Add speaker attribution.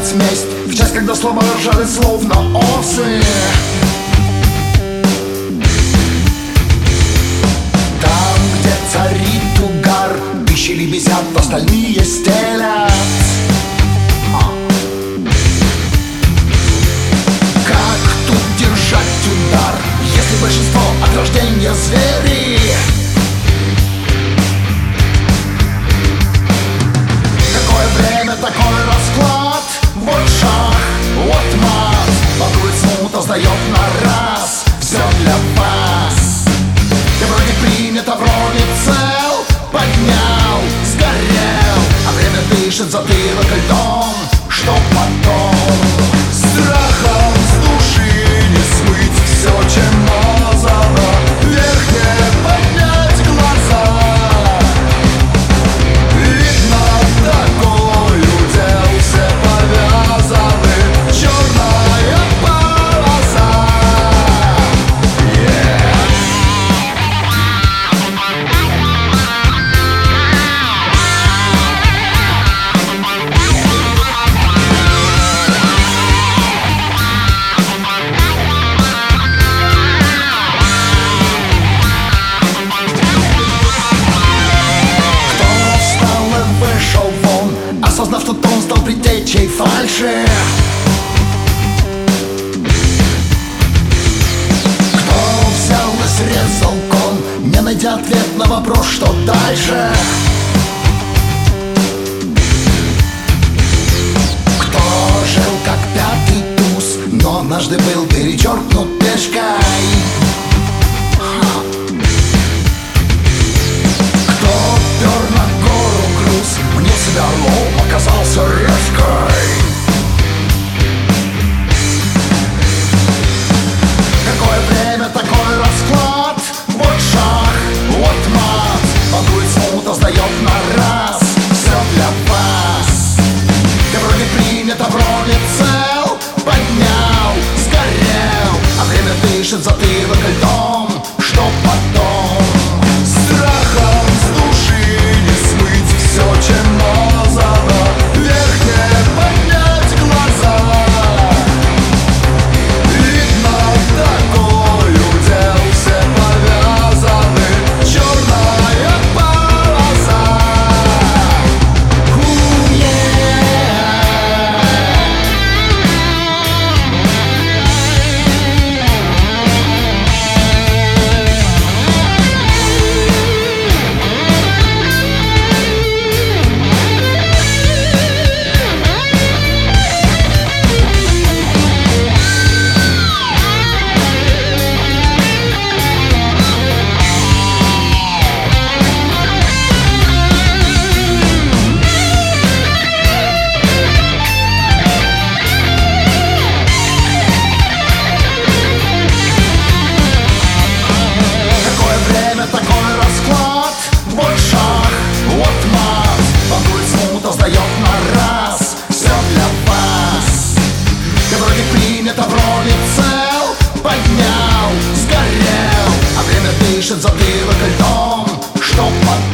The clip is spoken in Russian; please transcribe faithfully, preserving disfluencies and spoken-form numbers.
Speaker 1: ждать месть в час, когда слова ржали словно осы. Там, где царит угар, пищи лебезят, остальные стелят. Как тут держать удар, если большинство от рождения звери? Какое время, такой расклад. Вот шах, вот мат. Вокруг смута сдает на раз. Все для вас. Ты вроде принят, а вроде цел. Поднял, сгорел, а время дышит затылок льдом. Что потом? Страхом с души не смыть все, чем мазано. Вверх не поднять глаза. Видно, такой удел, все повязаны. Черная полоса. Yeah. Осознав, что он стал предтечей фальши. Кто взял и срезал кон, не найдя ответ на вопрос, что дальше? Кто жил как пятый туз, но однажды был перечеркнут пешкой? Орлом оказался решкой. Какое время, такой расклад. Вот шах, вот мат. Вокруг смута сдает на раз. Все для вас. Ты вроде принят, а вроде цел. Поднял, сгорел, а время дышит затылок льдом. Что потом? Страхом с души не смыть все, чем мазано. Вверх не поднять глаза. Видно, такой удел, все повязаны. Черная полоса. Поднял, сгорел, а время дышит затылок льдом. Что потом?